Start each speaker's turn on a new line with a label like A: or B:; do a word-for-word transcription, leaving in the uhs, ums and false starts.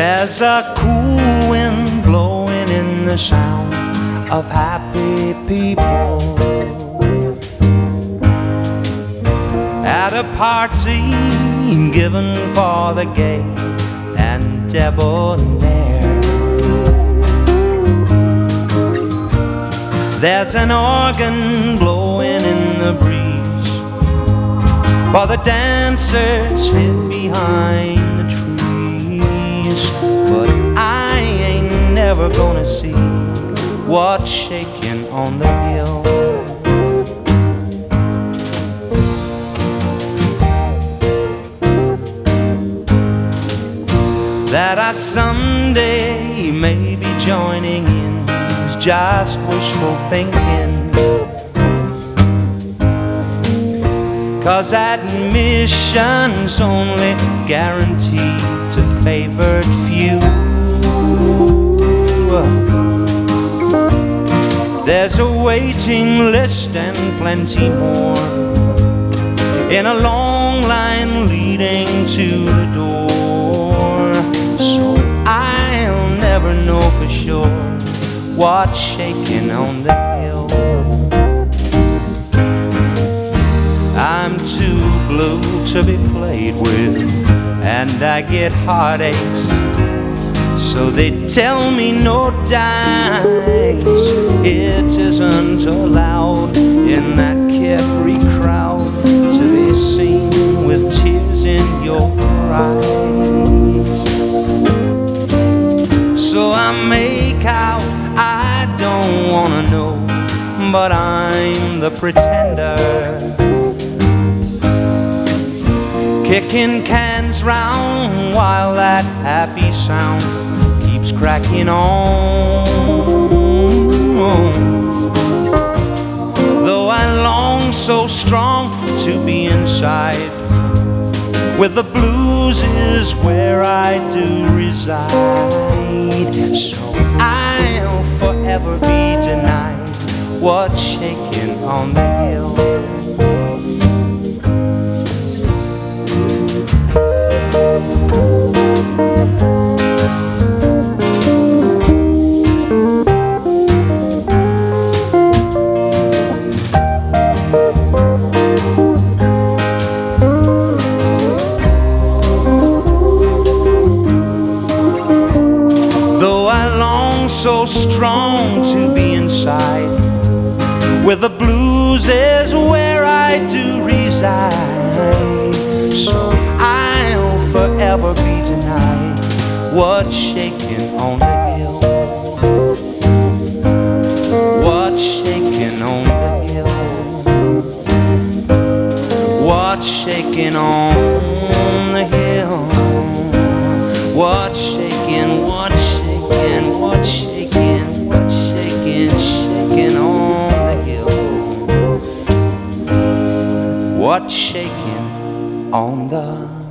A: There's a cool wind blowing in the sound of happy people at a party given for the gay and debonair. There's an organ blowing in the breeze for the dancers hid behind the trees. But I ain't never gonna see what's shaking on the hill. That I someday may be joining in is just wishful thinking, 'cause admission's only guaranteed to favored few. There's a waiting list and plenty more in a long line leading to the door. So I'll never know for sure what's shaking on the hill. I'm too blue to be played with, and I get heartaches, so they tell me no dice. It isn't allowed in that carefree crowd to be seen with tears in your eyes. So I make out I don't wanna know, but I'm the pretender, kicking cans round while that happy sound keeps cracking on. Though I long so strong to be inside, with the blues is where I do reside. So I'll forever be denied what's shaking on the hill. So strong to be inside, with the blues is where I do reside. So I'll forever be denied what's shaking on the hill. What's shaking on the hill? What's shaking on the hill? What's shaking? What's shaking? What's shaking? What's shaking? Shaking on the hill. What's shaking on the